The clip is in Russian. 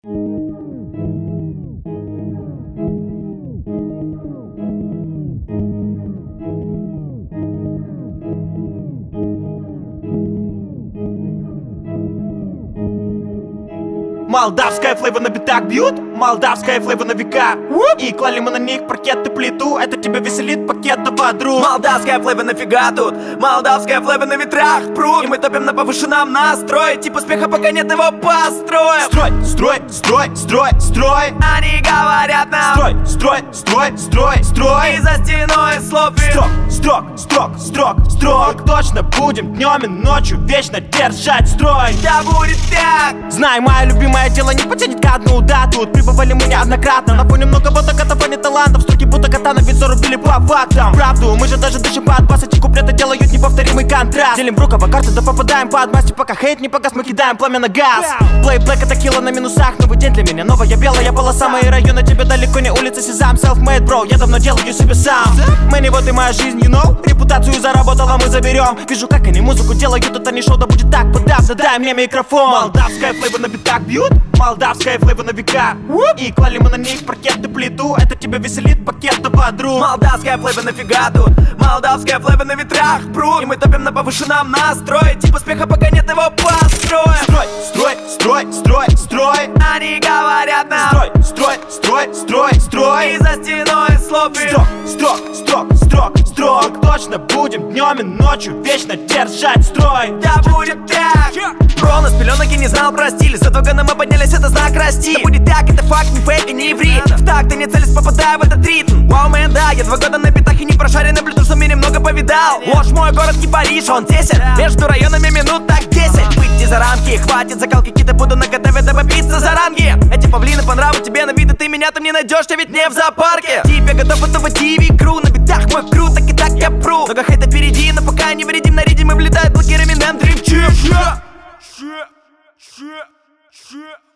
Молдавская флейва на битах бьют, молдавская флейва на века. И клали мы на них паркет и плиту, это тебя веселит, пакет подруг. Молдавская флейва нафига тут? Молдавская флейва на ветрах прут. И мы топим на повышенном настрое, тип успеха пока нет, его построим. Строй, строй, строй, строй, строй. Они говорят нам: строй, строй, строй, строй, строй. И за стеной слопим. Строк, строк, строк, строк, строк. Точно будем днем и ночью вечно держать строй. Да будет так. Знай, мое любимое дело не потянет ко дну, да. Тут прибывали мы неоднократно. На фоне много боток, это фоне талантов. Строки будто катана, ведь зарубили по фактам. Правду, мы же даже дышим под бас. Эти куплеты делают неповторимый контраст. Делим бруково карты, да попадаем под масти. Пока хейт не погас, мы кидаем пламя на газ. Плей блэк, это кило на минусах. Новый день для меня, новая белая полоса. Мои районы тебе далеко не улица Сезам. Self-made, bro, я давно делаю себе сам. Мэнни, вот и моя жизнь, you know. Репутацию заработала, мы заберем. Вижу, как они музыку делают, это не шоу, да будет так. Подав, дай мне микрофон. Молдавская флейва на битах бьют, молдавская флейва на века. И клали мы на них паркет и плиту, это тебя веселит, пакет подруг. Молдавская флейва нафига тут? Молдавская флейва на ветрах прут. И мы топим на повышенном настрое, тип успеха пока нет, его построим. Строй, строй, строй, строй, строй. Они говорят нам: строй, строй, строй, строй, строй. И за стеной слопим. Строк, строк, строк, строк, строк. Точно будем днем и ночью вечно держать строй. Да будет так. Бро, нас пеленок и не знал, простили. Зато когда мы поднялись, это знак расти. Да будет так, это факт, не фейк и не иврит. В такт и не целюсь, попадаю в этот ритм. Вау, мэн, да, я 2 года на битах и не прошаренный, блюду, что в мире много повидал. Ложь, мой город не Париж, он тесен. Между районами минут так 10. Выйти за рамки, хватит закалки, какие-то буду наготовить, дабы биться за ранги. Эти павлины по нраву тебе на виды, ты меня там не найдешь, ты ведь не в зоопарке. Тебе готов этого TV-кру, на битах мой кру, так и так я пру. Много хейта впереди, но пока не вредим, нарядим и влетает блокерами на дрифт.